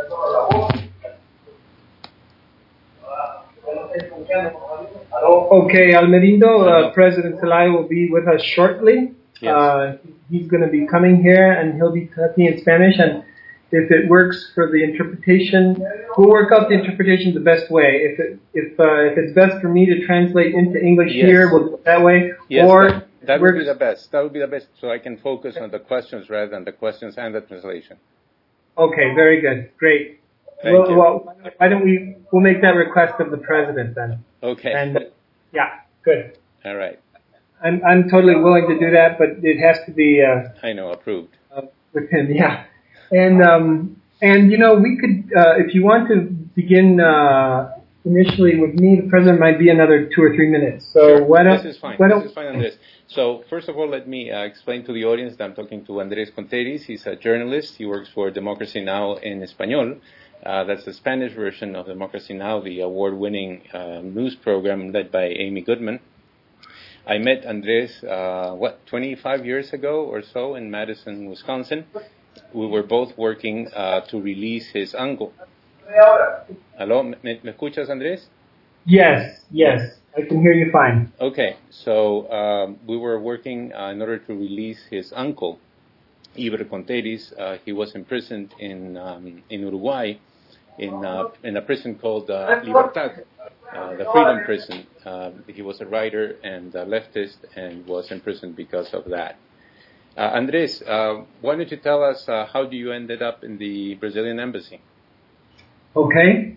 Okay, Almerindo, President Zelaya will be with us shortly. Yes. He's going to be coming here, and he'll be talking in Spanish. And if it works for the interpretation, we'll work out the interpretation the best way. If it's best for me to translate into English here, we'll do it that way. Yes, or that would be the best. That would be the best, so I can focus on the questions rather than the questions and the translation. Okay, very good, great. Well, why don't we'll make that request of the president then? Okay. And yeah, good. All right. I'm totally willing to do that, but it has to be. I know, approved. With him, yeah. And you know, we could, if you want to begin initially with me, the president might be another 2 or 3 minutes. So sure. Why don't? This is fine. This is fine on this. So first of all, let me explain to the audience that I'm talking to Andrés Conteris. He's a journalist. He works for Democracy Now! In Español. That's the Spanish version of Democracy Now!, the award-winning news program led by Amy Goodman. I met Andrés, 25 years ago or so in Madison, Wisconsin. We were both working to release his uncle. Hello, ¿me escuchas, Andrés? Yes, I can hear you fine. Okay, so we were working in order to release his uncle, Iber Conteris. He was imprisoned in Uruguay in a prison called Libertad, the Freedom Prison. He was a writer and a leftist and was imprisoned because of that. Andrés, why don't you tell us how you ended up in the Brazilian embassy? Okay.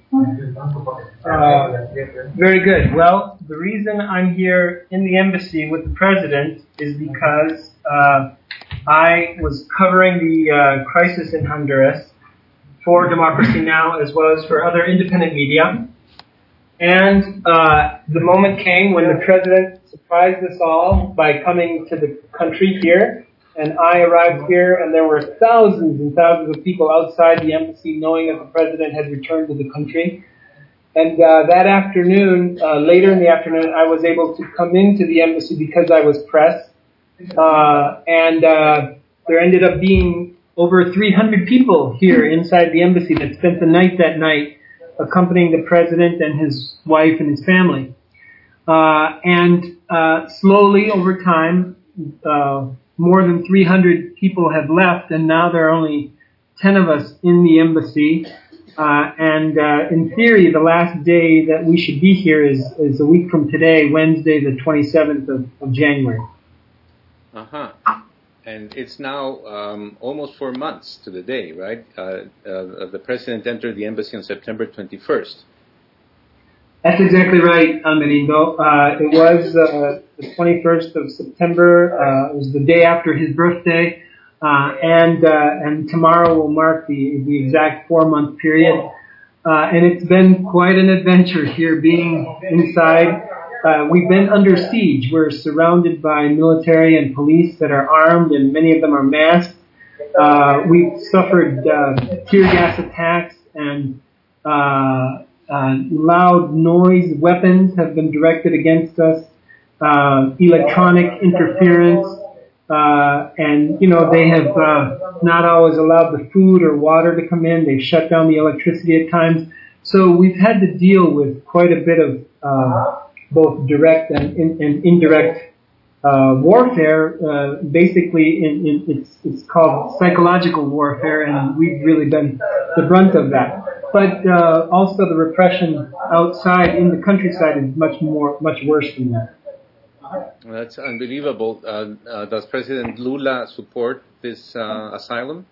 Very good. Well, the reason I'm here in the embassy with the president is because I was covering the crisis in Honduras for Democracy Now! As well as for other independent media. And the moment came when the president surprised us all by coming to the country here. And I arrived here, and there were thousands and thousands of people outside the embassy knowing that the president had returned to the country. And that afternoon, later in the afternoon, I was able to come into the embassy because I was press. And there ended up being over 300 people here inside the embassy that spent the night that night accompanying the president and his wife and his family. And slowly over time, more than 300 people have left, and now there are only 10 of us in the embassy. And in theory, the last day that we should be here is a week from today, Wednesday, the 27th of January. Uh-huh. And it's now almost 4 months to the day, right? The president entered the embassy on September 21st. That's exactly right, Almerindo. It was the 21st of September. It was the day after his birthday. And tomorrow will mark the exact 4-month period. And it's been quite an adventure here being inside. We've been under siege. We're surrounded by military and police that are armed, and many of them are masked. We've suffered tear gas attacks, and loud noise weapons have been directed against us, electronic interference, and, you know, they have not always allowed the food or water to come in. They've shut down the electricity at times. So we've had to deal with quite a bit of both direct and indirect warfare. Basically, it's called psychological warfare, and we've really been the brunt of that. But also the repression outside in the countryside is much worse than that. That's unbelievable. Does President Lula support this asylum?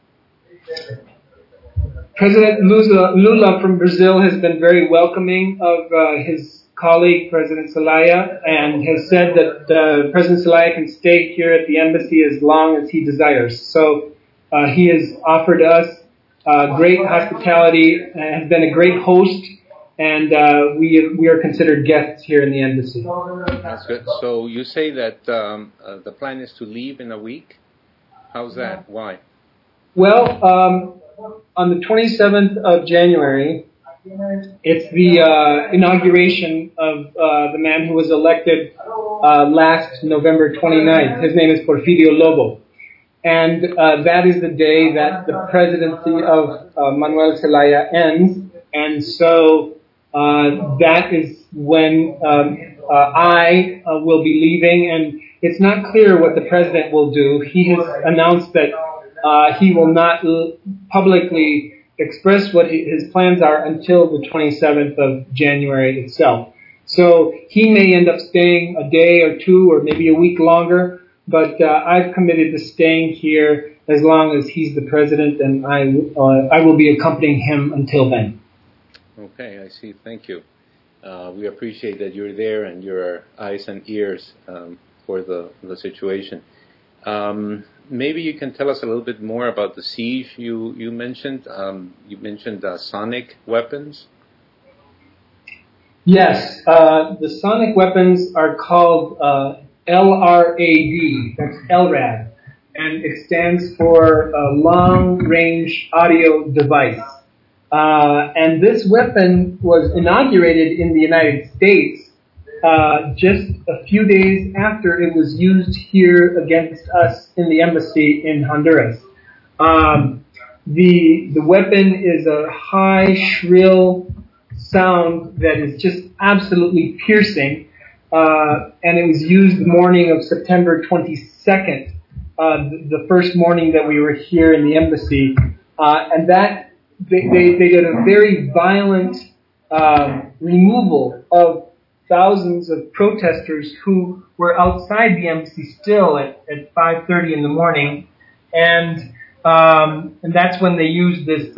President Lula from Brazil has been very welcoming of his colleague, President Zelaya, and has said that President Zelaya can stay here at the embassy as long as he desires. So he has offered us great hospitality, has been a great host, and we are considered guests here in the embassy. That's good. So you say that the plan is to leave in a week? How's that? Why? Well, on the 27th of January, it's the inauguration of the man who was elected last November 29th. His name is Porfirio Lobo. and that is the day that the presidency of Manuel Zelaya ends, and so that is when I will be leaving, and it's not clear what the president will do. He has announced that he will not publicly express what his plans are until the 27th of January itself. So he may end up staying a day or two or maybe a week longer, but I've committed to staying here as long as he's the president, and I will be accompanying him until then. Okay, I see. Thank you. We appreciate that you're there and your eyes and ears for the situation. Maybe you can tell us a little bit more about the siege you mentioned. You mentioned sonic weapons. Yes, the sonic weapons are called LRAD, that's LRAD, and it stands for Long Range Audio Device. And this weapon was inaugurated in the United States just a few days after it was used here against us in the embassy in Honduras. The weapon is a high, shrill sound that is just absolutely piercing, and it was used the morning of September 22nd, the first morning that we were here in the embassy, and that they did a very violent removal of thousands of protesters who were outside the embassy still at 5:30 in the morning, and that's when they used this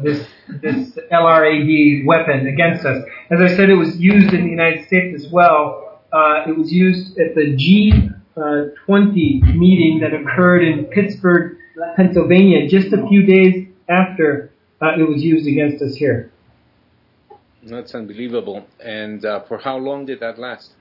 LRAD weapon against us. As I said, it was used in the United States as well. It was used at the G20 meeting that occurred in Pittsburgh, Pennsylvania, just a few days after it was used against us here. That's unbelievable. And for how long did that last?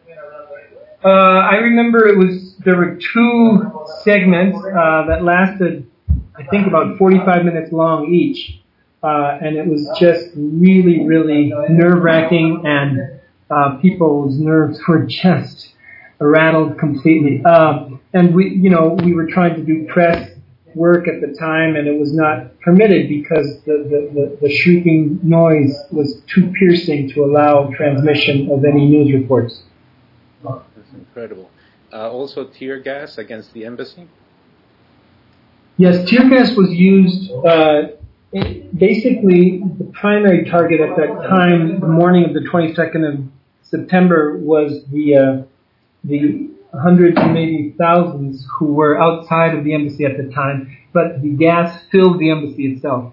I remember there were two segments that lasted, I think, about 45 minutes long each. And it was just really, really nerve-wracking, and people's nerves were just rattled completely. And we were trying to do press work at the time, and it was not permitted because the shrieking noise was too piercing to allow transmission of any news reports. Oh, that's incredible. Also tear gas against the embassy? Yes, tear gas was used. Basically, the primary target at that time, the morning of the 22nd of September, was the hundreds and maybe thousands who were outside of the embassy at the time, but the gas filled the embassy itself.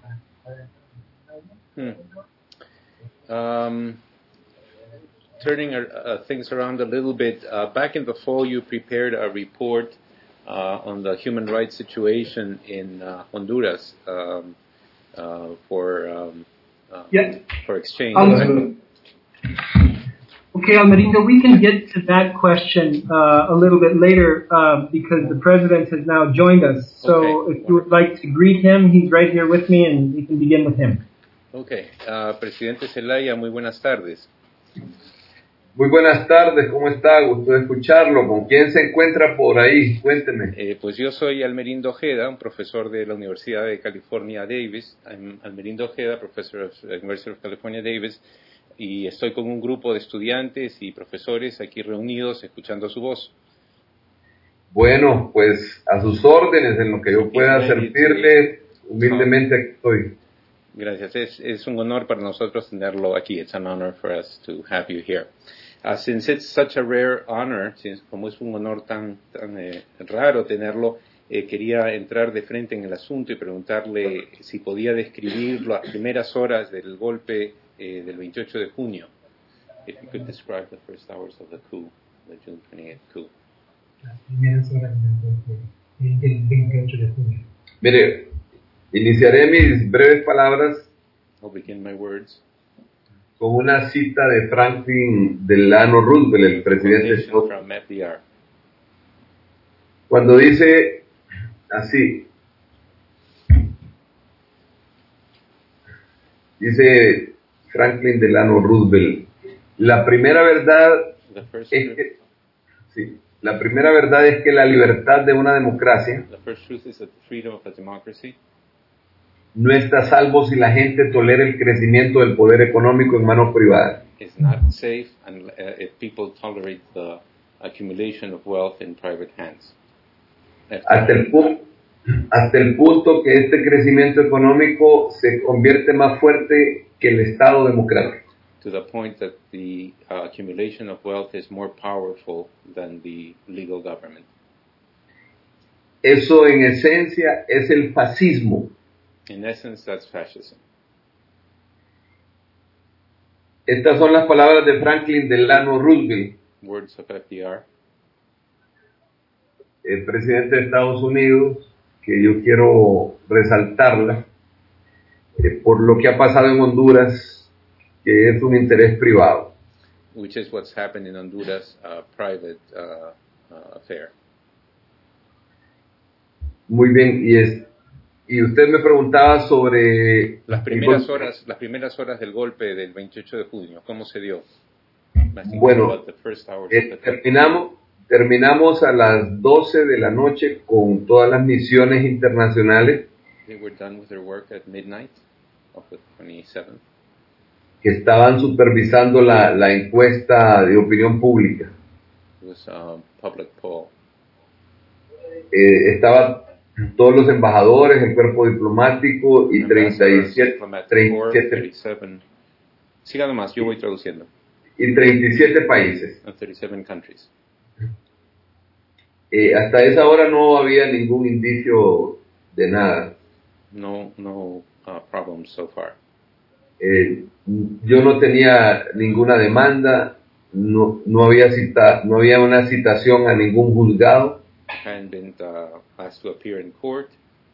Turning things around a little bit, back in the fall you prepared a report on the human rights situation in Honduras for exchange. Okay, Almerindo, we can get to that question a little bit later because the president has now joined us. So if you would like to greet him, he's right here with me, and we can begin with him. Okay. Presidente Zelaya, muy buenas tardes. Muy buenas tardes, ¿cómo está? Gusto de escucharlo. ¿Con quién se encuentra por ahí? Cuénteme. Pues yo soy Almerindo Ojeda, un profesor de la Universidad de California Davis. I'm Almerindo Ojeda, professor of the University of California Davis. Y estoy con un grupo de estudiantes y profesores aquí reunidos escuchando su voz. Bueno, pues a sus órdenes, en lo que yo pueda servirle, humildemente aquí estoy. Gracias, es un honor para nosotros tenerlo aquí. It's an honor for us to have you here. Since it's such a rare honor, como es un honor tan raro tenerlo, quería entrar de frente en el asunto y preguntarle si podía describir las primeras horas del golpe del 28 de junio. If you could describe the first hours of the coup, the June 28th coup. Mire, iniciaré mis breves palabras I'll begin my words con una cita de Franklin Delano Roosevelt, el presidente de Estados from FDR. Cuando dice así, dice Franklin Delano Roosevelt, la primera verdad es que La primera verdad es que la libertad de una democracia The first truth is that the freedom of a democracy no está a salvo si la gente tolera el crecimiento del poder económico en manos privadas. is not safe if people tolerate the accumulation of wealth in private hands. Hasta el punto que este crecimiento económico se convierte más fuerte que el Estado democrático. To the point that the accumulation of wealth is more powerful than the legal government. Eso en esencia es el fascismo. In essence, that's fascism. Estas son las palabras de Franklin Delano Roosevelt, Words of FDR, el presidente de Estados Unidos, que yo quiero resaltarla por lo que ha pasado en Honduras, que es un interés privado. which is what's happened in Honduras, private affair. Muy bien, y usted me preguntaba sobre Las primeras horas del golpe del 28 de junio, ¿cómo se dio? Bueno, About the first hours of the terminamos a las 12 de la noche con todas las misiones internacionales They were done with their work at midnight of the 27th. que estaban supervisando la encuesta de opinión pública. It was a public poll. Estaban todos los embajadores, el cuerpo diplomático y Ambassadors, 37 Siga nomás, yo voy traduciendo. y 37 países. 37 countries. Hasta esa hora no había ningún indicio de nada. No problems so far. Yo no tenía ninguna demanda, no había una citación a ningún juzgado. I hadn't been asked to appear in court.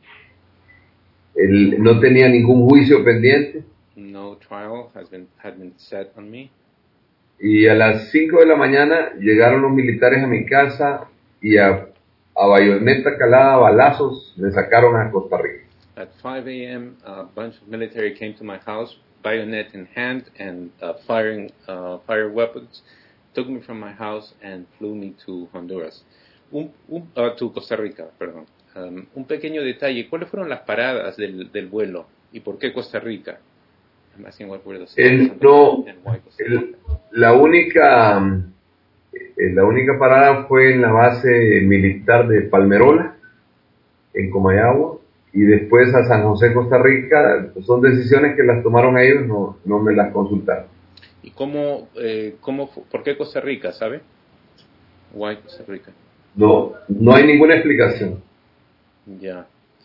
No tenía ningún juicio pendiente. No trial had been set on me. Y a las 5 de la mañana llegaron los militares a mi casa y a bayoneta calada, a balazos, me sacaron a Costa Rica. At 5 a.m., a bunch of military came to my house, bayonet in hand and firing fire weapons, took me from my house and flew me to Honduras. To Costa Rica, perdón. Un pequeño detalle, ¿cuáles fueron las paradas del vuelo y por qué Costa Rica? I'm asking what were the states and why Costa Rica. La única parada fue en la base militar de Palmerola, en Comayagua, y después a San José, Costa Rica. Son decisiones que las tomaron ellos, no me las consultaron. ¿Y por qué Costa Rica, sabe? Why Costa Rica? No hay ninguna explicación. Ya.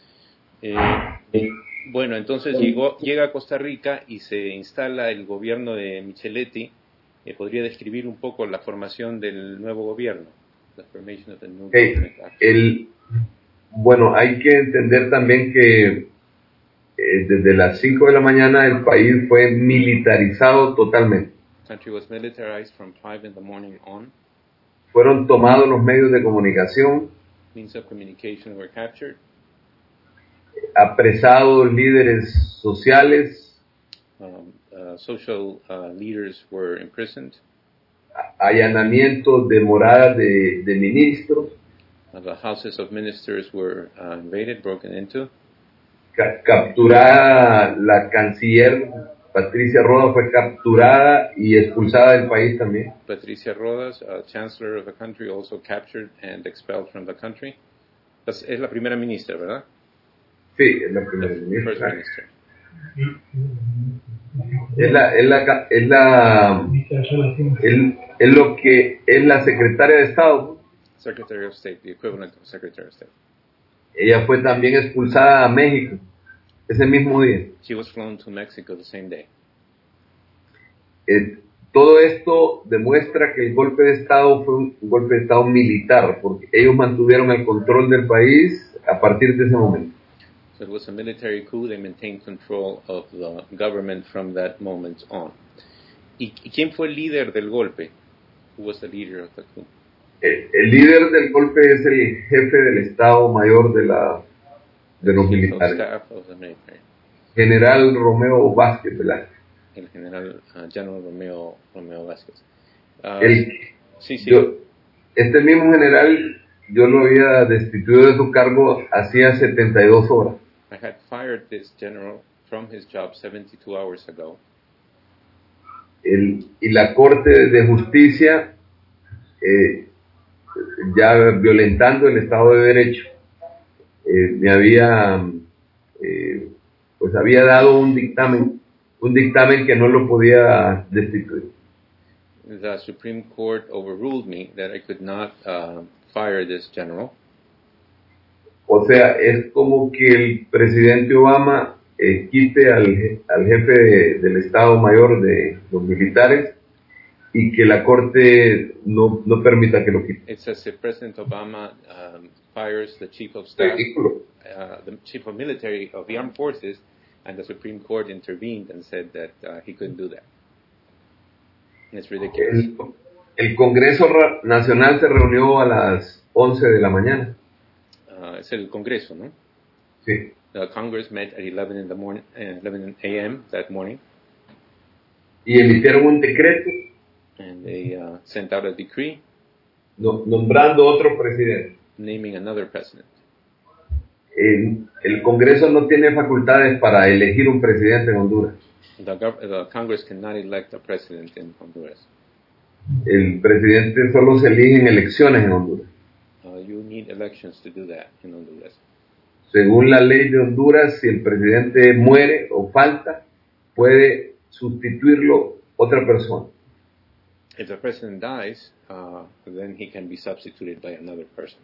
Bueno, entonces llega a Costa Rica y se instala el gobierno de Micheletti. ¿Podría describir un poco la formación del nuevo gobierno? The formation of the new government. Bueno, hay que entender también que desde las 5 de la mañana el país fue militarizado totalmente. The country was militarized from 5 in the morning on. Fueron tomados los medios de comunicación, Means of communication were captured. Apresados líderes sociales, Social leaders were imprisoned. Allanamientos de moradas de ministros, The houses of ministers were invaded, broken into. Capturada la canciller Patricia Rodas, fue capturada y expulsada del país también. Patricia Rodas, chancellor of the country, also captured and expelled from the country. Es la primera ministra, ¿verdad? Sí, es la primera First ministra. minister. Es lo que es la secretaria de Estado. Secretary of State, the equivalent of Secretary of State. Ella fue también expulsada a México ese mismo día. She was flown to Mexico the same day. Todo esto demuestra que el golpe de Estado fue un golpe de Estado militar, porque ellos mantuvieron el control del país a partir de ese momento. So it was a military coup. They maintained control of the government from that moment on. ¿Y quién fue el líder del golpe? Who was the leader of the coup? El líder del golpe es el jefe del Estado Mayor de los militares, Staff of the military. General Romeo Vázquez Velázquez. El general General Romeo Vázquez. Sí. este mismo general yo lo había destituido de su cargo hacía 72 horas. I had fired this general from his job 72 hours ago. Y la Corte de Justicia, ya violentando el Estado de Derecho, me había, pues había dado un dictamen que no lo podía destituir. The Supreme Court overruled me that I could not fire this general. O sea, es como que el presidente Obama quite al jefe del Estado Mayor de los militares y que la Corte no permita que lo quite. It's as if President Obama fires the chief of staff, the chief of military of the armed forces, and the Supreme Court intervened and said that he couldn't do that. And it's ridiculous. El Congreso Nacional se reunió a las 11 de la mañana. Es el Congreso, ¿no? Sí. The Congress met at 11 in the morning, 11 a.m. that morning. Y emitieron un decreto. And they sent out a decree. Nombrando otro presidente. Naming another president. El Congreso no tiene facultades para elegir un presidente en Honduras. The Congress cannot elect a president in Honduras. El presidente solo se elige en elecciones en Honduras. You need elections to do that in Honduras. Según la ley de Honduras, si el presidente muere o falta, puede sustituirlo otra persona. If the president dies, then he can be substituted by another person.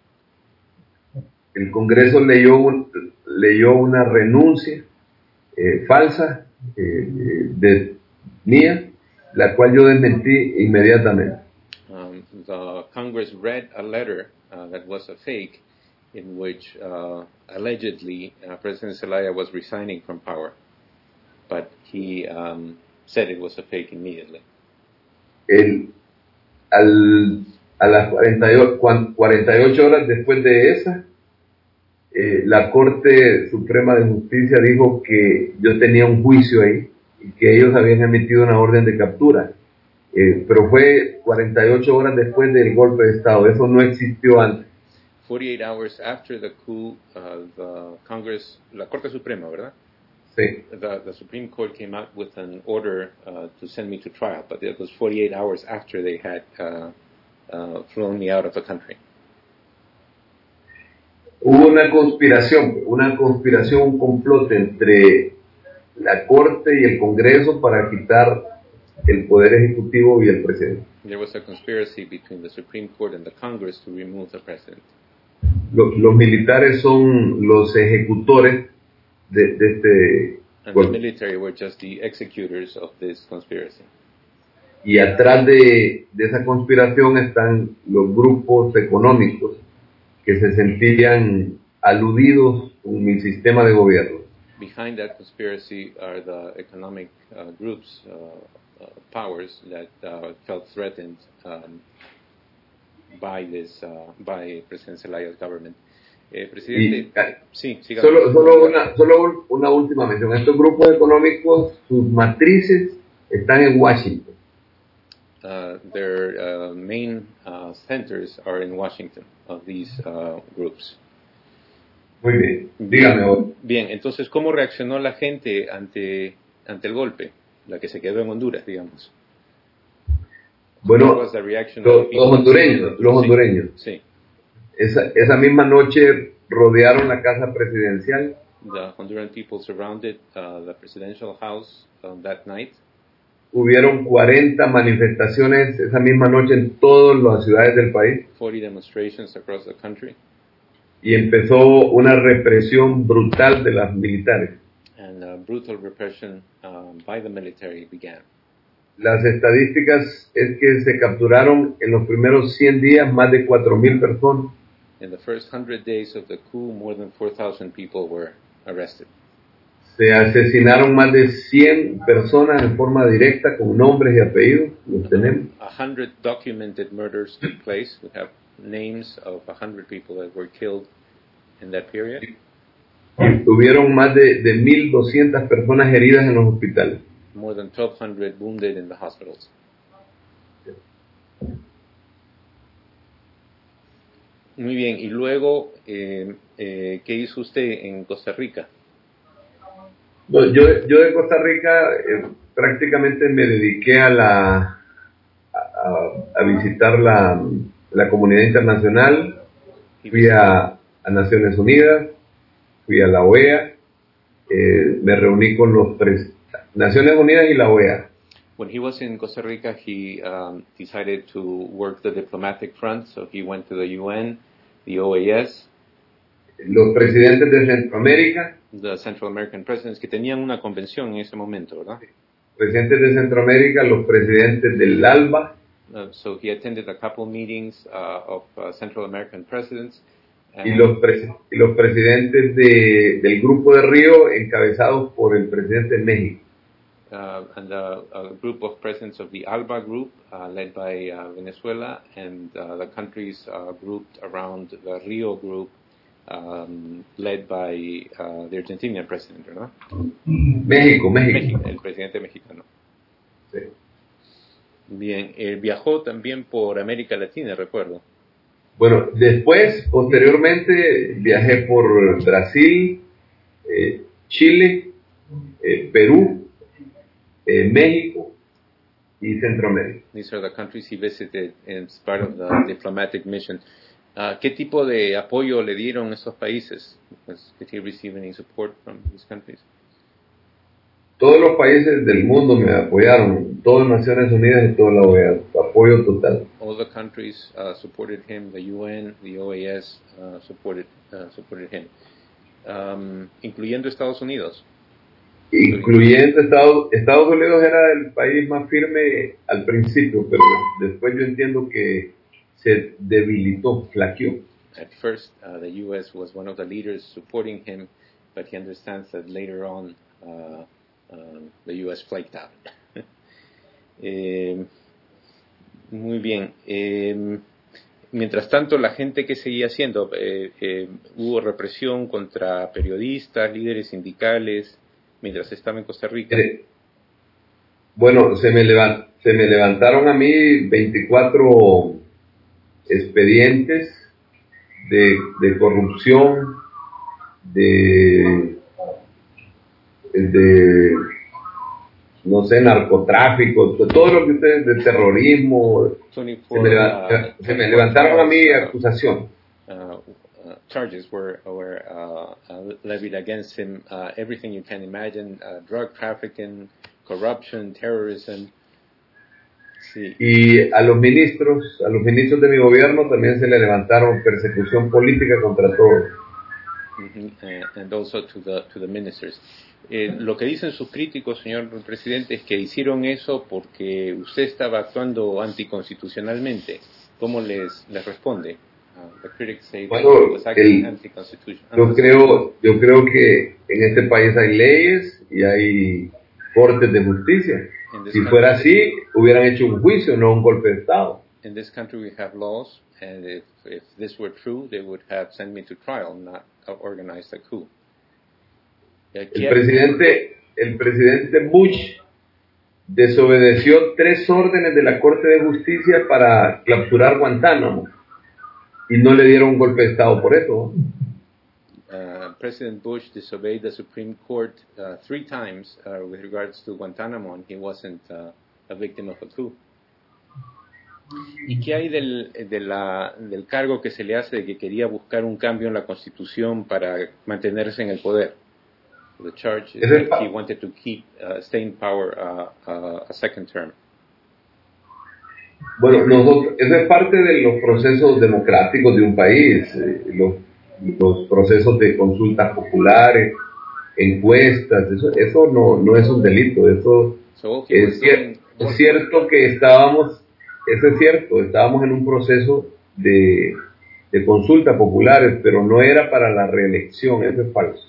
El Congreso leyó una renuncia falsa de mía, la cual yo desmentí inmediatamente. The Congress read a letter that was a fake, in which allegedly President Zelaya was resigning from power, but he said it was a fake immediately. A las 48 horas después de esa, la Corte Suprema de Justicia dijo que yo tenía un juicio ahí y que ellos habían emitido una orden de captura. Pero fue 48 horas después del golpe de Estado. Eso no existió antes. 48 hours after the coup, the Congress, la Corte Suprema, ¿verdad? Sí. The Supreme Court came out with an order to send me to trial, but it was 48 hours after they had flown me out of the country. Hubo una conspiración, un complot entre la Corte y el Congreso para quitar el Poder Ejecutivo y el Presidente. There was a conspiracy between the Supreme Court and the Congress to remove the President. Los militares son los ejecutores de este And the military were just the executors of this conspiracy. Y atrás de esa conspiración están los grupos económicos que se sentían aludidos con mi sistema de gobierno. Behind that conspiracy are the economic groups, powers that felt threatened by President Zelaya's government. Presidente, sí, solo una última mención. Estos grupos económicos, sus matrices están en Washington. Their main centers are in Washington of these groups. Muy bien, dígame. Bien, entonces, ¿cómo reaccionó la gente ante el golpe? La que se quedó en Honduras, digamos. Bueno, los hondureños. Sí. Esa misma noche rodearon la casa presidencial. The Honduran people surrounded the presidential house that night. Hubieron 40 manifestaciones esa misma noche en todas las ciudades del país. 40 demonstrations across the country. Y empezó una represión brutal de las militares. And brutal repression by the military began. Las estadísticas es que se capturaron en los primeros 100 días más de 4,000 personas. In the first 100 days of the coup, more than 4,000 people were arrested. Se asesinaron más de 100 personas en forma directa con nombres y apellidos, los tenemos. 100 documented murders took place. We have names of 100 people that were killed in that period. Y tuvieron más de 1,200 personas heridas en los hospitales. More than 1,200 wounded in the hospitals. Muy bien, y luego, ¿qué hizo usted en Costa Rica? No, yo de Costa Rica prácticamente me dediqué a visitar la comunidad internacional, fui a Naciones Unidas, fui a la OEA, me reuní con los Naciones Unidas y la OEA. When he was in Costa Rica, he decided to work the diplomatic front, so he went to the UN, the OAS, los presidentes de Centroamérica, the Central American presidents, que tenían una convención en ese momento, ¿verdad? Presidentes de Centroamérica, los presidentes del ALBA, so he attended a couple meetings of Central American presidents. Y los presidentes del Grupo de Río, encabezados por el presidente de México. And a group of presidents of the ALBA group, led by Venezuela, and the countries grouped around the Rio group, led by the Argentinian president, ¿no? México. El presidente mexicano. Sí. Bien, viajó también por América Latina, recuerdo. Bueno, después, posteriormente, viajé por Brasil, Chile, Perú, México y Centroamérica. These are the countries he visited as part of the diplomatic mission. ¿Qué tipo de apoyo le dieron esos países? Did he receive any support from these countries? Todos los países del mundo me apoyaron, todas Naciones Unidas y toda la OEA, apoyo total. All the countries supported him, the UN, the OAS supported him, incluyendo Estados Unidos. Incluyendo Estados Unidos era el país más firme al principio, pero después yo entiendo que se debilitó, flaqueó. At first, the U.S. was one of the leaders supporting him, but he understands that later on the U.S. flaked out. Muy bien. Mientras tanto, la gente que seguía haciendo, hubo represión contra periodistas, líderes sindicales, mientras estaba en Costa Rica. Bueno, se me levantaron a mí 24 expedientes de corrupción, de no sé, narcotráfico, todo lo que ustedes, de terrorismo, se me levantaron a mí acusación. Charges were levied against him, everything you can imagine, drug trafficking, corruption, terrorism. Sí. Y a los ministros de mi gobierno también se le levantaron persecución política contra todos. And also to the ministers. Lo que dicen sus críticos, señor presidente, es que hicieron eso porque usted estaba actuando anticonstitucionalmente. ¿Cómo les responde? The critics say bueno, that he was acting anticonstitutional. Yo creo que en este país hay leyes y hay cortes de justicia. Si fuera así, hubieran hecho un juicio, no un golpe de Estado. In this country we have laws, and if this were true, they would have sent me to trial, not organized a coup. El presidente Bush desobedeció 3 órdenes de la Corte de Justicia para capturar Guantánamo y no le dieron un golpe de Estado por eso. President Bush disobeyed the Supreme Court 3 times with regards to Guantánamo, and he wasn't a victim of a coup. ¿Y qué hay del cargo que se le hace de que quería buscar un cambio en la Constitución para mantenerse en el poder? The charge is that he wanted to stay in power a second term. Bueno, eso es parte de los procesos democráticos de un país, los procesos de consultas populares, encuestas, eso no es un delito, eso es cierto que estábamos en un proceso de consultas populares, pero no era para la reelección, eso es falso.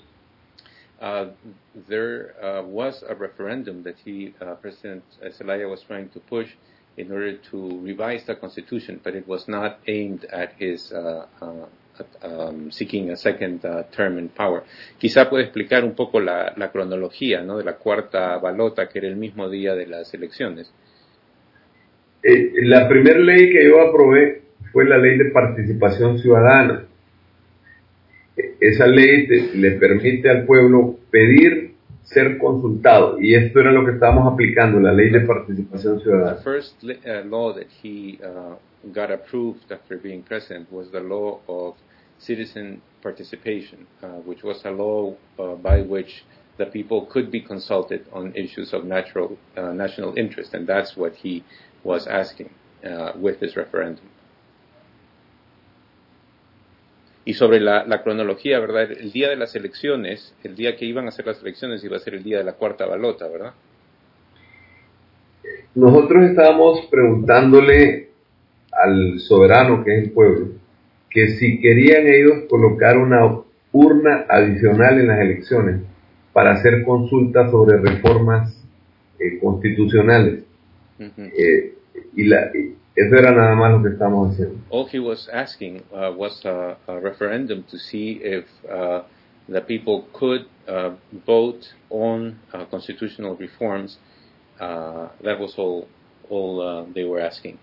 There was a referendum that President Zelaya was trying to push in order to revise the Constitution, but it was not aimed at his seeking a second term in power. Quizá puede explicar un poco la cronología, ¿no?, de la cuarta balota, que era el mismo día de las elecciones. La primera ley que yo aprobé fue la ley de participación ciudadana. Esa ley le permite al pueblo pedir ser consultado, y esto era lo que estábamos aplicando, la ley de participación ciudadana. The first law that he got approved after being president was the law of citizen participation, which was a law by which the people could be consulted on issues of national interest, and that's what he was asking with this referendum. Y sobre la cronología, ¿verdad? El día de las elecciones, el día que iban a hacer las elecciones iba a ser el día de la cuarta balota, ¿verdad? Nosotros estábamos preguntándole al soberano, que es el pueblo, que si querían ellos colocar una urna adicional en las elecciones para hacer consultas sobre reformas constitucionales. Mm-hmm. Eso era nada más lo que estábamos haciendo. All he was asking was a referendum to see if the people could vote on constitutional reforms. That was all they were asking.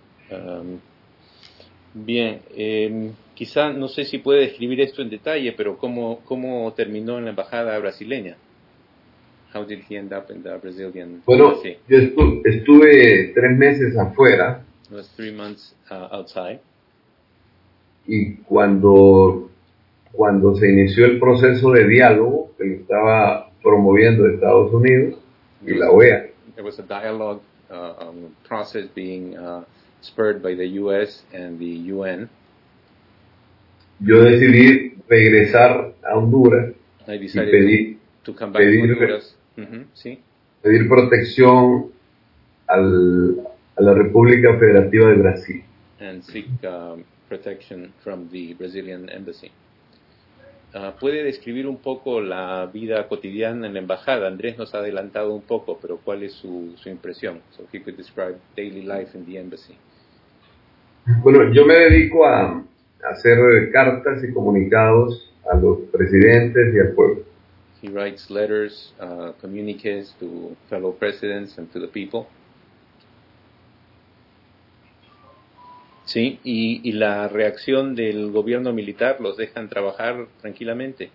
Bien, quizá no sé si puede describir esto en detalle, pero ¿cómo terminó en la embajada brasileña? How did he end up in the Brazilian embassy? Yo estuve 3 meses afuera. It was 3 months outside. Y cuando se inició el proceso de diálogo que lo estaba promoviendo Estados Unidos y la OEA, There was a dialogue process being spurred by the U.S. and the UN. Yo decidí regresar a Honduras I y decided to come back to Honduras. Sí. pedir protección a la República Federativa de Brasil. And seek protection from the Brazilian embassy. ¿Puede describir un poco la vida cotidiana en la embajada? Andrés nos ha adelantado un poco, pero ¿cuál es su impresión? So if you could describe daily life in the embassy. Bueno, yo me dedico a hacer cartas y comunicados a los presidentes y al pueblo. He writes letters, communiques to fellow presidents and to the people. Sí, y la reacción del gobierno militar, ¿los dejan trabajar tranquilamente?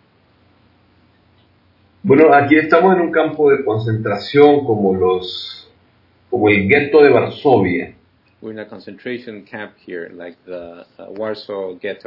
Bueno, aquí estamos en un campo de concentración como el gueto de Varsovia. We're in a concentration camp here, like the Warsaw Ghetto.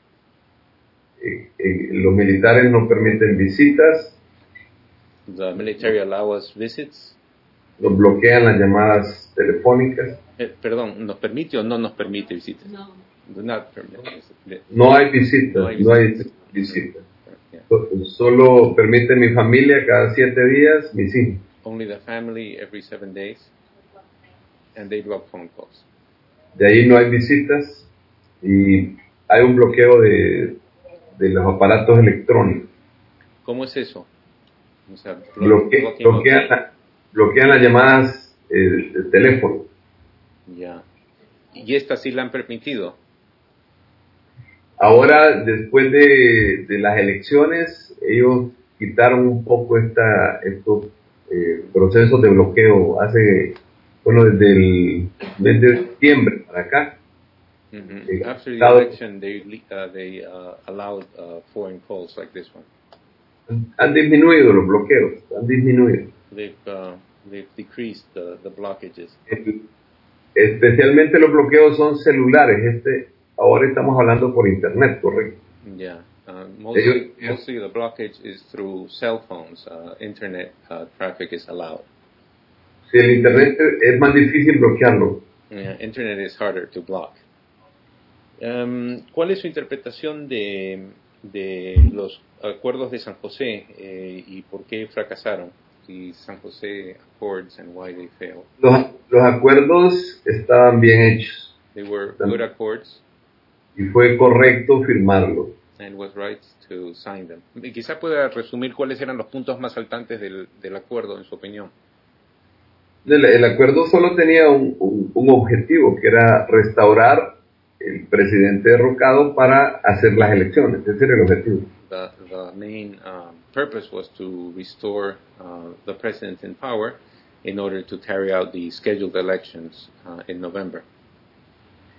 Los militares no permiten visitas, The military allow us visits. nos bloquean las llamadas telefónicas. Perdón, ¿nos permite o no nos permite visitas? No. Do not permit. No hay visitas, no hay visitas. Yeah. Solo permite mi familia cada 7 días, mis hijos. Only the family every 7 days, and they block phone calls. De ahí no hay visitas y hay un bloqueo de los aparatos electrónicos. ¿Cómo es eso? O sea, bloquean las llamadas de teléfono. Ya. ¿Y esta sí la han permitido? Ahora, después de las elecciones, ellos quitaron un poco estos procesos de bloqueo desde el mes de septiembre para acá. Mm-hmm. After the election, they allowed foreign calls like this one. Han disminuido los bloqueos, han disminuido. They've decreased the blockages. Especialmente los bloqueos son celulares. Ahora estamos hablando por internet, correcto. Yeah, mostly the blockage is through cell phones. Internet traffic is allowed. Sí, el internet es más difícil bloquearlo. Yeah, internet is harder to block. ¿Cuál es su interpretación de los acuerdos de San José y por qué fracasaron? The San Jose Accords and why they failed. Los acuerdos estaban bien hechos. They were good accords. Y fue correcto firmarlos. And was right to sign them. Y quizá pueda resumir cuáles eran los puntos más saltantes del acuerdo, en su opinión. El acuerdo solo tenía un objetivo, que era restaurar el presidente derrocado para hacer las elecciones. Ese era el objetivo. The main purpose was to restore the president in power in order to carry out the scheduled elections in November.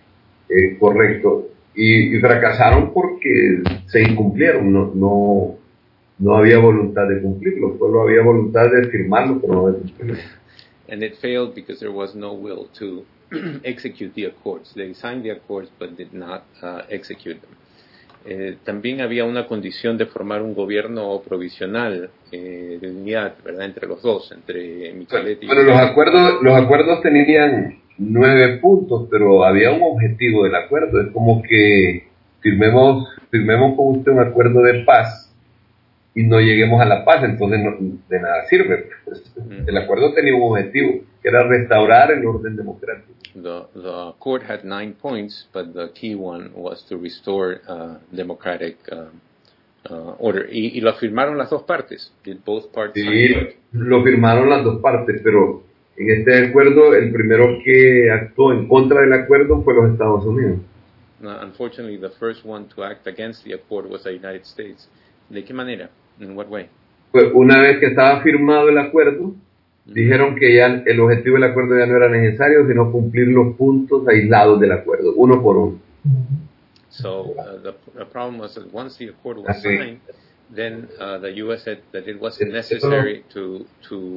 Correcto. Y fracasaron porque se incumplieron, no había voluntad de cumplirlo, solo había voluntad de firmarlo, pero no de cumplirlo. And it failed because there was no will to execute the accords. They signed the accords but did not execute them. También había una condición de formar un gobierno provisional de unidad, ¿verdad? Entre los dos, entre Micheletti y... Bueno, los acuerdos tenían 9 puntos, pero había un objetivo del acuerdo. Es como que firmemos con usted un acuerdo de paz y no lleguemos a la paz, entonces de nada sirve. El acuerdo tenía un objetivo, que era restaurar el orden democrático. The accord had 9 points, but the key one was to restore democratic order. Y lo firmaron las dos partes. Did both parties sí, lo firmaron las dos partes, pero en este acuerdo el primero que actuó en contra del acuerdo fue los Estados Unidos. Unfortunately, the first one to act against the accord was the United States. ¿De qué manera? In what way? Pues una vez que estaba firmado el acuerdo, dijeron que ya el objetivo del acuerdo ya no era necesario, sino cumplir los puntos aislados del acuerdo, uno por uno. So the problem was that once the accord was signed, then the U.S. said that it wasn't necessary to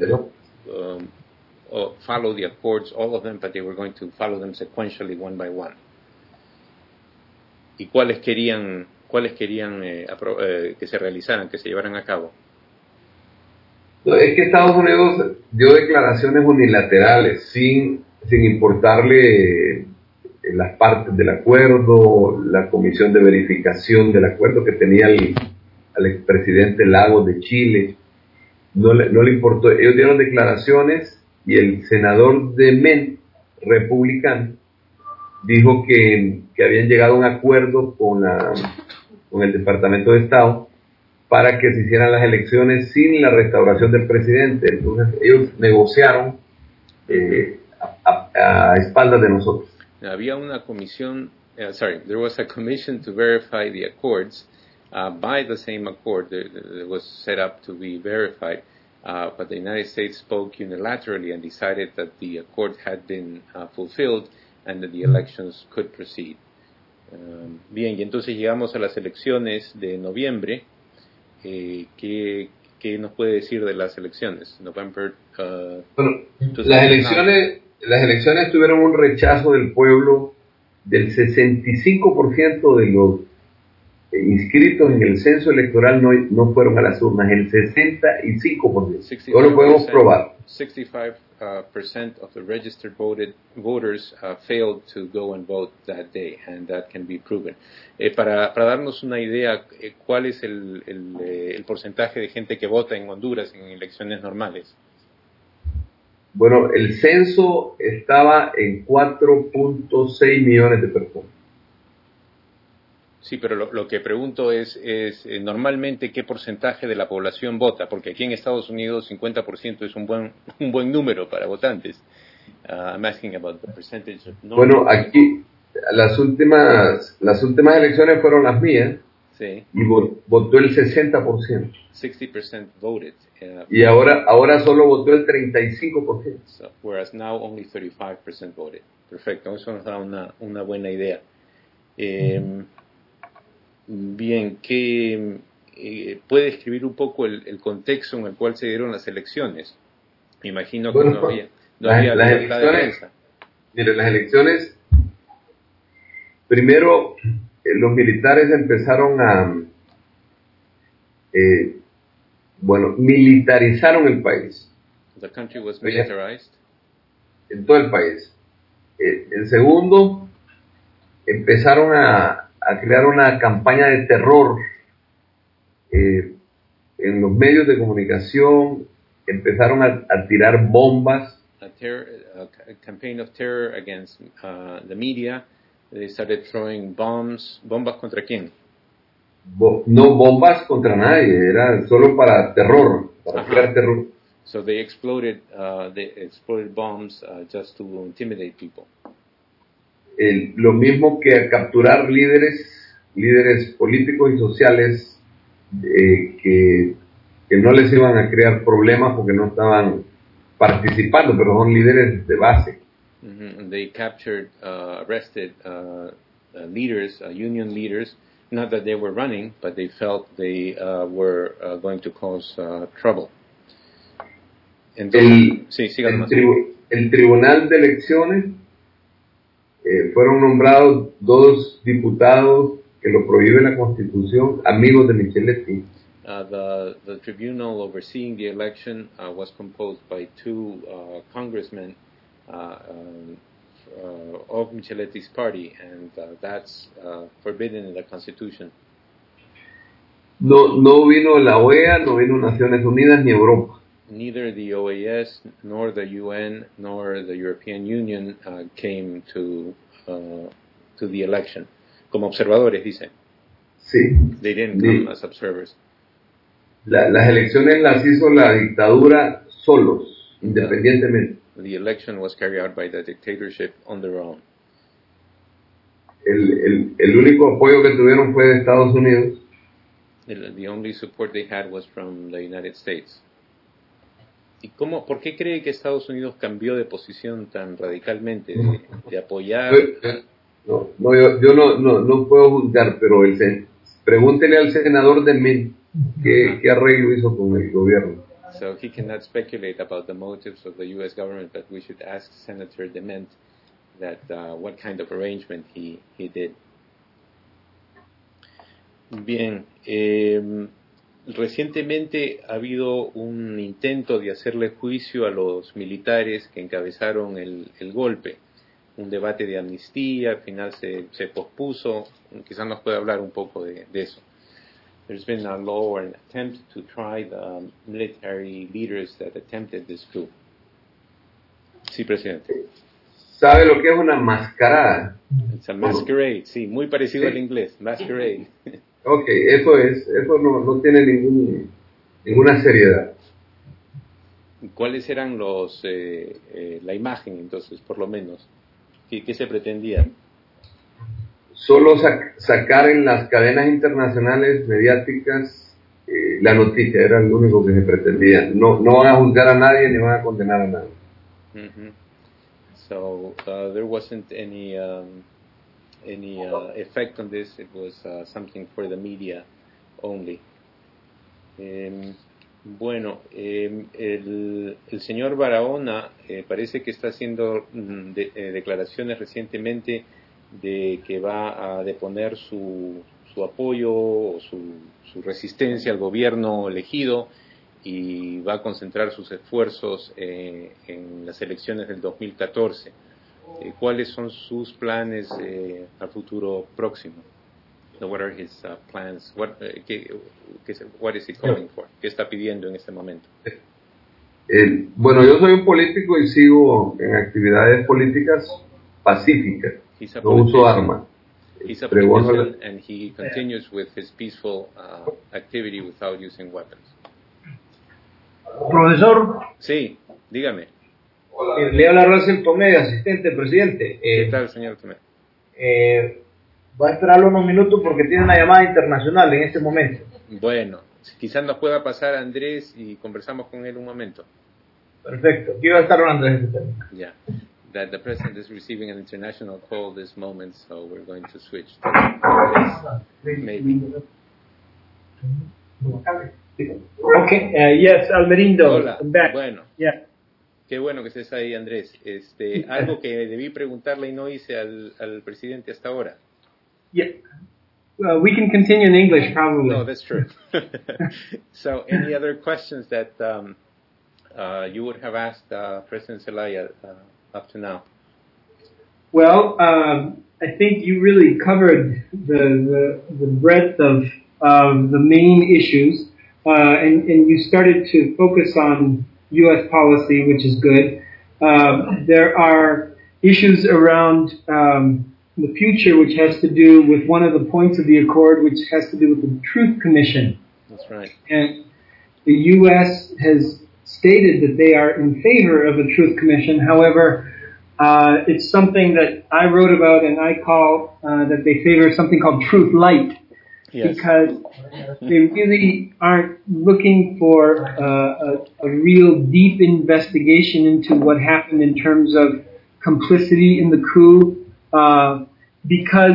follow the accords, all of them, but they were going to follow them sequentially, one by one. ¿Y cuáles querían que se realizaran, que se llevaran a cabo? Es que Estados Unidos dio declaraciones unilaterales sin importarle las partes del acuerdo, la comisión de verificación del acuerdo que tenía al expresidente Lagos de Chile, no le importó. Ellos dieron declaraciones y el senador de Maine, republicano, dijo que habían llegado a un acuerdo con el Departamento de Estado para que se hicieran las elecciones sin la restauración del presidente. Entonces ellos negociaron a espaldas de nosotros. Había una comisión, there was a commission to verify the accords by the same accord that was set up to be verified, but the United States spoke unilaterally and decided that the accord had been fulfilled and that the elections could proceed. Bien, y entonces llegamos a las elecciones de noviembre. ¿Qué nos puede decir de las elecciones? November. Bueno, las elecciones tuvieron un rechazo del pueblo del 65% de los inscritos en el censo electoral no fueron a las urnas, el 65%. No lo podemos probar. 65% of the registered voters failed to go and vote that day, and that can be proven. Para darnos una idea, ¿cuál es el porcentaje de gente que vota en Honduras en elecciones normales? Bueno, el censo estaba en 4.6 millones de personas. Sí, pero lo que pregunto es normalmente qué porcentaje de la población vota, porque aquí en Estados Unidos 50% es un buen número para votantes. I'm asking about the percentage of bueno, aquí las últimas elecciones fueron las mías. Sí. Y votó el 60%. 60% voted. Y ahora solo votó el 35%. So, whereas now only 35% voted. Perfecto, eso nos da una buena idea. Bien, ¿puede escribir un poco el contexto en el cual se dieron las elecciones? Me imagino que no había libertad de prensa. Mire, las elecciones, primero los militares empezaron militarizaron el país. The country was militarized. En todo el país. En segundo, empezaron a crear una campaña de terror en los medios de comunicación, empezaron a tirar bombas. A campaign of terror against the media. They started throwing bombs. ¿Bombas contra quién? No bombas contra nadie, era solo para terror, para crear terror. So they exploded bombs just to intimidate people. Lo mismo que capturar líderes políticos y sociales que no les iban a crear problemas porque no estaban participando, pero son líderes de base. They captured, arrested leaders, union leaders, not that they were running, but they felt they were going to cause trouble. Entonces, el Tribunal de Elecciones fueron nombrados 2 diputados que lo prohíbe la Constitución, amigos de Micheletti. The tribunal overseeing the election was composed by 2 congressmen of Micheletti's party, and that's forbidden in the Constitution. No vino la OEA, no vino Naciones Unidas ni Europa. Neither the OAS, nor the UN, nor the European Union came to the election. Como observadores, dicen. Sí. They didn't come as observers. Las elecciones las hizo la dictadura solos, independientemente. The election was carried out by the dictatorship on their own. El único apoyo que tuvieron fue de Estados Unidos. The only support they had was from the United States. ¿Y por qué cree que Estados Unidos cambió de posición tan radicalmente, de apoyar? Yo no puedo juzgar, pero pregúntele al senador de Mint qué arreglo hizo con el gobierno. So he cannot speculate about the motives of the U.S. government, but we should ask Senator Dement that what kind of arrangement he did. Bien, recientemente ha habido un intento de hacerle juicio a los militares que encabezaron el golpe. Un debate de amnistía, al final se pospuso. Quizás nos pueda hablar un poco de eso. There's been a law or an attempt to try the military leaders that attempted this coup. Sí, presidente. ¿Sabe lo que es una mascarada? It's a masquerade, sí, muy parecido al inglés, masquerade. Ok, eso no tiene ninguna seriedad. ¿Cuáles eran la imagen entonces, por lo menos? ¿Qué se pretendía? Solo sacar en las cadenas internacionales mediáticas la noticia, era lo único que se pretendía. No van a juzgar a nadie ni van a condenar a nadie. Mm-hmm. So there wasn't any effect on this. It was something for the media only. Bueno, el señor Barahona parece que está haciendo declaraciones recientemente de que va a deponer su apoyo o su resistencia al gobierno elegido y va a concentrar sus esfuerzos en las elecciones del 2014. ¿Cuáles son sus planes al futuro próximo? What are his plans? What is he calling for? ¿Qué está pidiendo en este momento? Bueno, yo soy un político y sigo en actividades políticas pacíficas. No uso armas. He's a politician and he continues with his peaceful activity without using weapons. Profesor. Sí, dígame. Le habla Russell Tomé, asistente presidente. ¿Qué tal, señor Tomé? Va a esperarlo unos minutos porque tiene una llamada internacional en este momento. Bueno, quizás nos pueda pasar a Andrés y conversamos con él un momento. Perfecto. Aquí va a estar hablando de este tema. Yeah. That the president is receiving an international call this moment, so we're going to switch to maybe. Okay, yes, Almerindo. Hola. I'm back. Bueno. Yeah. Qué bueno que estés ahí, Andrés. Algo que debí preguntarle y no hice al presidente hasta ahora. Yeah. Well, we can continue in English, probably. No, that's true. So, any other questions that you would have asked President Zelaya up to now? Well, I think you really covered the breadth of the main issues, and you started to focus on U.S. policy, which is good. There are issues around the future, which has to do with one of the points of the accord, which has to do with the Truth Commission. That's right. And the U.S. has stated that they are in favor of a Truth Commission. However, it's something that I wrote about, and I call that they favor something called Truth Light. Yes. Because they really aren't looking for a real deep investigation into what happened in terms of complicity in the coup, because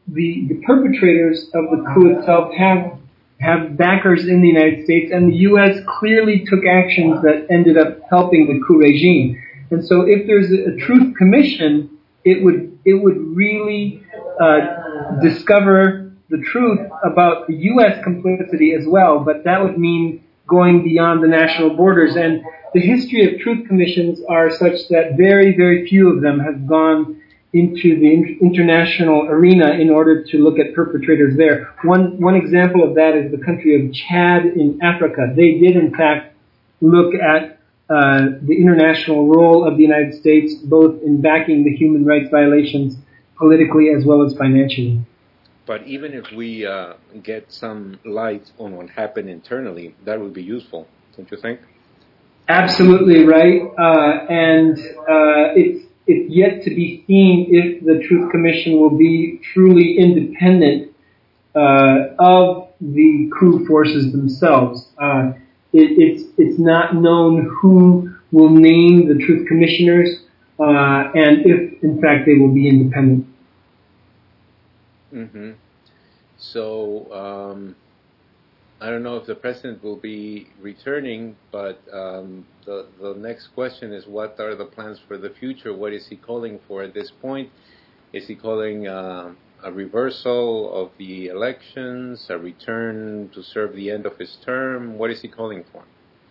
the perpetrators of the coup itself have backers in the United States, and the U.S. clearly took actions that ended up helping the coup regime. And so if there's a truth commission, it would really discover the truth about the U.S. complicity as well, but that would mean going beyond the national borders. And the history of truth commissions are such that very, very few of them have gone into the international arena in order to look at perpetrators there. One example of that is the country of Chad in Africa. They did, in fact, look at the international role of the United States, both in backing the human rights violations politically as well as financially. But even if we get some light on what happened internally, that would be useful, don't you think? Absolutely right. And it's yet to be seen if the Truth Commission will be truly independent of the coup forces themselves. It's not known who will name the Truth Commissioners and if, in fact, they will be independent. Mm-hmm. So, I don't know if the president will be returning, but the next question is, what are the plans for the future? What is he calling for at this point? Is he calling a reversal of the elections, a return to serve the end of his term? What is he calling for?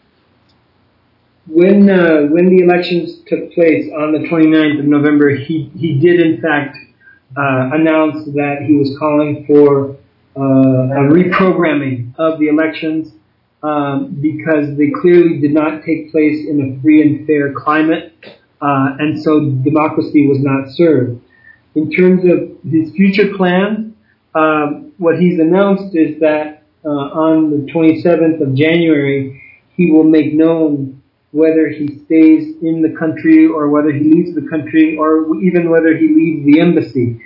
When the elections took place on the 29th of November, he did in fact announced that he was calling for a reprogramming of the elections because they clearly did not take place in a free and fair climate, and so democracy was not served. In terms of his future plans, what he's announced is that on the 27th of January, he will make known whether he stays in the country or whether he leaves the country or even whether he leaves the embassy.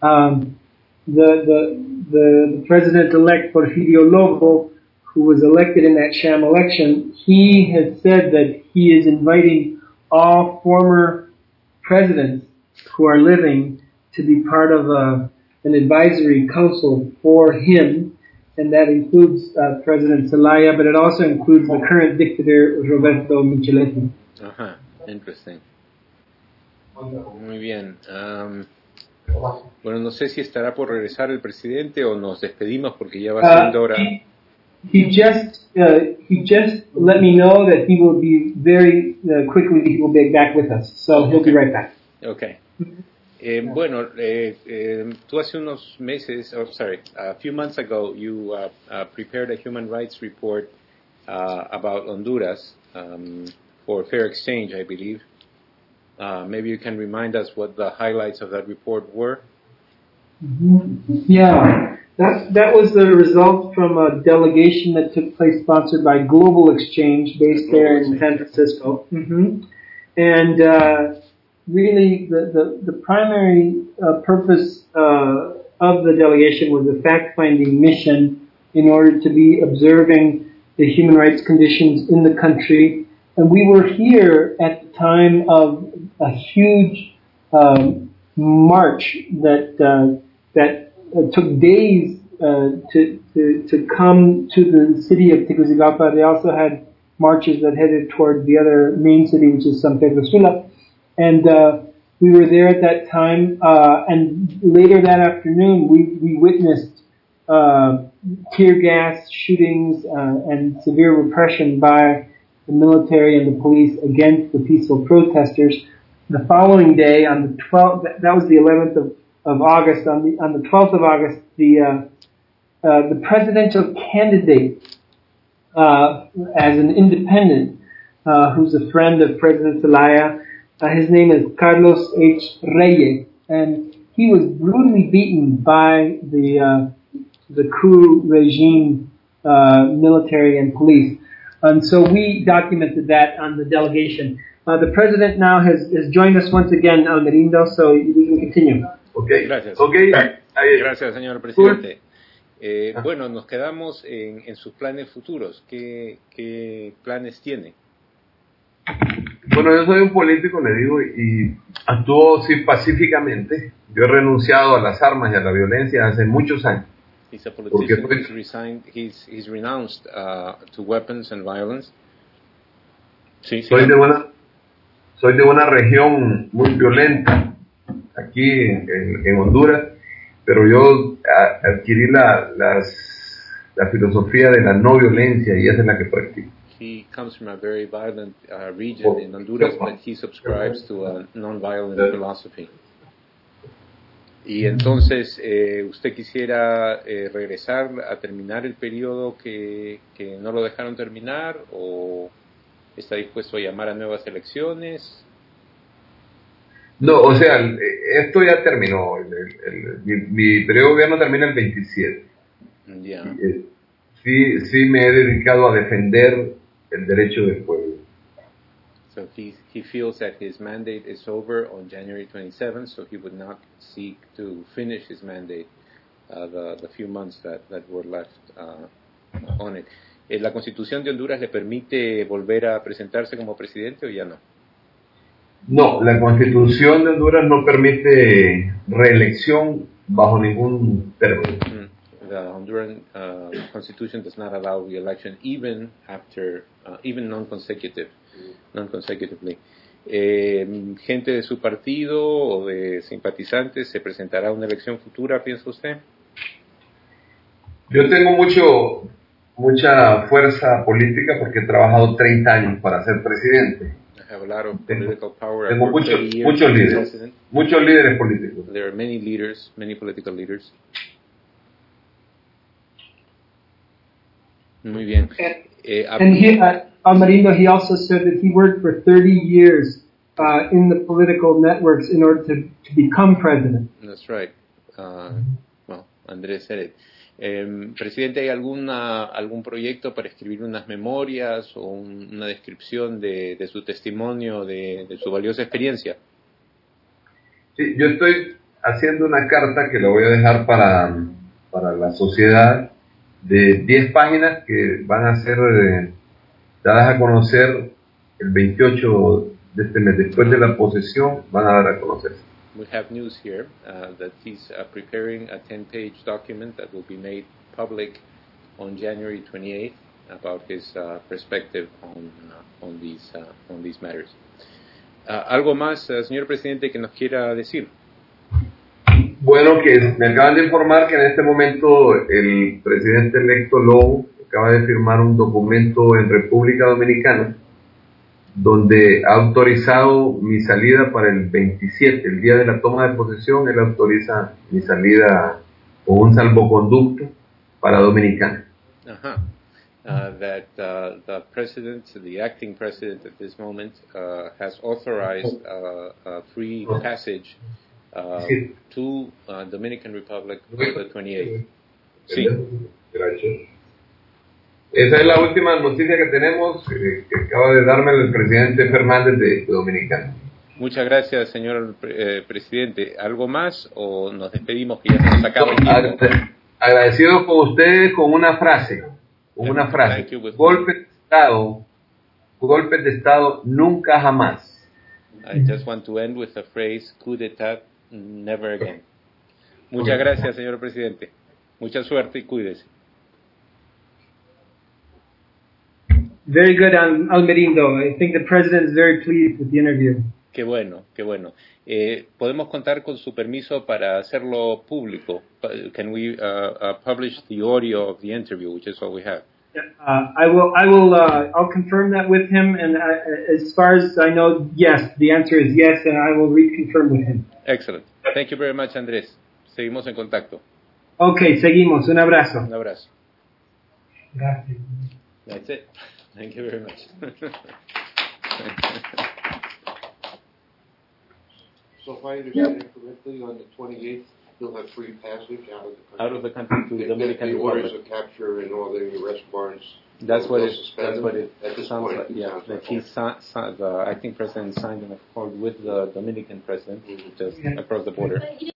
The president-elect Porfirio Lobo, who was elected in that sham election, he has said that he is inviting all former presidents who are living to be part of an advisory council for him, and that includes President Zelaya, but it also includes the current dictator, Roberto Micheletti. Ajá, interesting. Muy bien. Bueno, no sé si estará por regresar el presidente o nos despedimos porque ya va siendo hora. He just let me know that he will be very quickly. He will be back with us, so he'll be right back. Okay. Bueno, tú hace unos meses, a few months ago, you prepared a human rights report about Honduras for Fair Exchange, I believe. Maybe you can remind us what the highlights of that report were. Yeah, that was the result from a delegation that took place sponsored by Global Exchange based there in San Francisco. Mm-hmm. And really, the primary purpose of the delegation was a fact-finding mission in order to be observing the human rights conditions in the country. And we were here at the time of a huge march that took days to come to the city of Tegucigalpa. They also had marches that headed toward the other main city, which is San Pedro Sula. And we were there at that time. And later that afternoon, we witnessed tear gas shootings and severe repression by the military and the police against the peaceful protesters. The following day, on the 12th, that was the 11th of August. On the 12th of August, the presidential candidate as an independent, who's a friend of President Zelaya, his name is Carlos H. Reyes, and he was brutally beaten by the coup regime, military and police. And so we documented that on the delegation. The president now has joined us once again, Almerindo, so we can continue. Okay. Gracias. Okay. Gracias, señor presidente. Bueno, nos quedamos en sus planes futuros. ¿Qué planes tiene? Bueno, yo soy un político, le digo, y Actuó sí pacíficamente. Yo he renunciado a las armas y a la violencia hace muchos años. He's a politician he's renounced to weapons and violence. Sí, soy de una región muy violenta aquí en Honduras, pero yo adquirí la filosofía de la no violencia y esa es la que practico. He comes from a very violent region in Honduras, but he subscribes to a non-violent philosophy. Y entonces, ¿usted quisiera regresar a terminar el periodo que no lo dejaron terminar o está dispuesto a llamar a nuevas elecciones? No, o sea, esto ya terminó. Mi periodo de gobierno termina el 27. Yeah. Sí me he dedicado a defender el derecho del pueblo. So he feels that his mandate is over on January 27th, so he would not seek to finish his mandate the few months that were left on it. ¿La Constitución de Honduras le permite volver a presentarse como presidente o ya no? No, la Constitución de Honduras no permite reelección bajo ningún término. The Honduran Constitution does not allow re-election even after, even non-consecutively. ¿Gente de su partido o de simpatizantes se presentará a una elección futura, piensa usted? Yo tengo mucha fuerza política porque he trabajado 30 años para ser presidente. I have a lot of political power. Tengo muchos líderes políticos. There are many leaders, many political leaders. Muy bien. And he, Almerindo, he also said that he worked for 30 years in the political networks in order to become president. That's right. Well, Andrés said it. Presidente, ¿hay algún proyecto para escribir unas memorias o una descripción de su testimonio, de su valiosa experiencia? Sí, yo estoy haciendo una carta que la voy a dejar para la sociedad de 10 páginas que van a ser dadas a conocer el 28 de este mes. Después de la posesión van a dar a conocer. We have news here that he's preparing a 10-page document that will be made public on January 28th about his perspective on these matters. ¿Algo más, señor presidente, que nos quiera decir? Bueno, que me acaban de informar que en este momento el presidente electo Lobo acaba de firmar un documento en República Dominicana donde ha autorizado mi salida para el 27, el día de la toma de posesión. Él autoriza mi salida con un salvoconducto para Dominicana. That the president, the acting president at this moment, has authorized a free passage to Dominican Republic for the 28th. Sí. Gracias. Esa es la última noticia que tenemos, que acaba de darme el presidente Fernández de Dominicana. Muchas gracias, señor presidente. ¿Algo más o nos despedimos que ya se nos acaba el tiempo? Agradecido con ustedes con una frase. Golpes de Estado nunca jamás. I just want to end with the phrase coup d'etat, never again. Muchas gracias, señor presidente. Mucha suerte y cuídese. Very good, Almerindo. I think the president is very pleased with the interview. Qué bueno, qué bueno. ¿Podemos contar con su permiso para hacerlo público? Can we publish the audio of the interview, which is what we have? I'll confirm that with him, and as far as I know, yes, the answer is yes, and I will reconfirm with him. Excellent. Thank you very much, Andrés. Seguimos en contacto. Okay, seguimos. Un abrazo. Un abrazo. Gracias. That's it. Thank you very much. So if I understand correctly, on the 28th, you'll have free passage out of the country to the Dominican Republic. The orders Republic. of capture and all the arrest warrants. That's what it At this sounds point, like. Yeah, that the acting president signed an accord with the Dominican president just across the border.